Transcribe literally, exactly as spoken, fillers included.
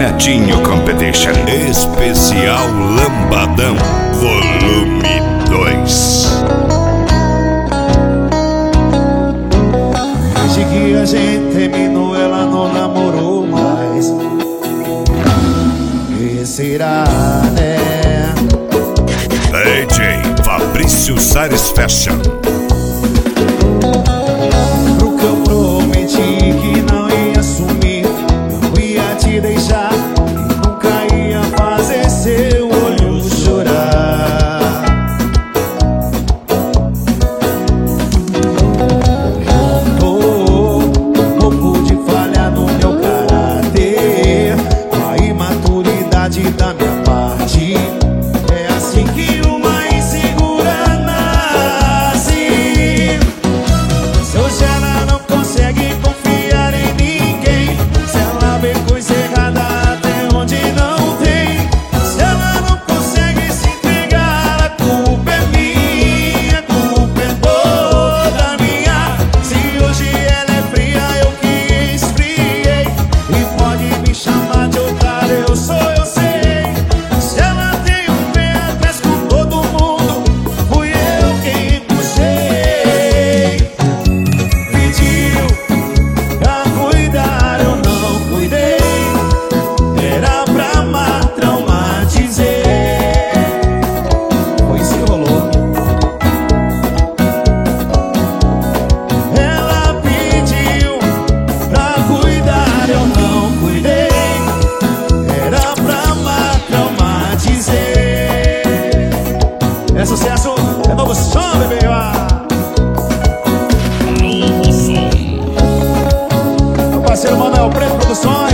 Netinho Competition. Especial Lambadão, volume dois. Desde que a gente terminou, ela não namorou mais. Que será, né? D J Fabrício Sares Fashion. Pro que eu prometi que não ia sumir, não ia te deixar e nunca ia fazer seu olho chorar. Perguntou um pouco de falha no meu caráter, a imaturidade da minha parte. É assim que uma insegura nasce. Se hoje ela não consegue confiar em ninguém, se ela vê coisa errada até onde não tem, se ela não consegue se entregar, a culpa é minha, a culpa é toda minha. Se hoje ela é fria, eu que esfriei, e pode me chamar de otário, eu sou, eu sei. Se ela tem um pé atrás com todo mundo, fui eu quem puxei. Pediu pra cuidar, eu não cuidei. Era pra amar, traumatizei. Foi isso que rolou. Ela pediu pra cuidar, eu não cuidei. Era pra amar, traumatizei. É sucesso, é novo som, bebê. Novo som. Meu parceiro Manuel Preto Produções.